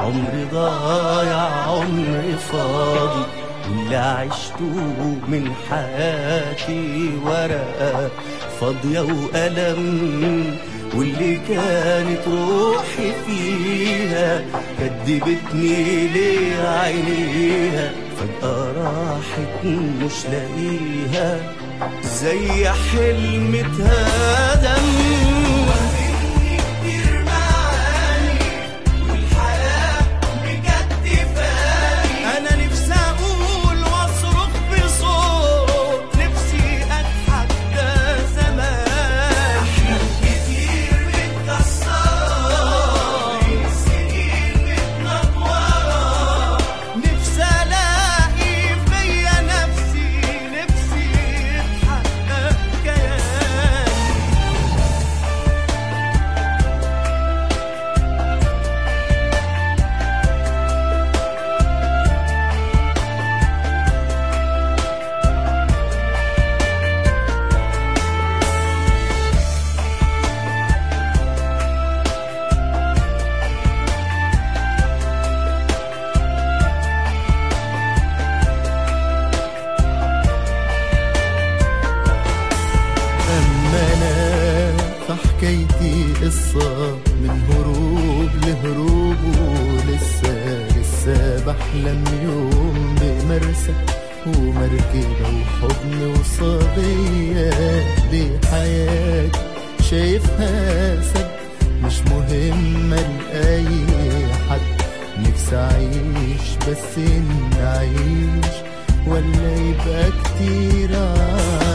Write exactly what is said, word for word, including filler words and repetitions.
عمري ضايع عمري فاضي، واللي عشته من حياتي ورقة فاضية وألم، واللي كانت روحي فيها كدبتني ليه عينيها، فجأة راحت مش لاقيها زي حلم اتهدم. حكايتي قصة من هروب لهروب، ولسه لسه بحلم يوم بمرسى ومركبة وحضن وصبية. دي حياتي شايفها سد مش مهمة لأي حد، نفسي أعيش بس إن أعيش ولا يبقى كتير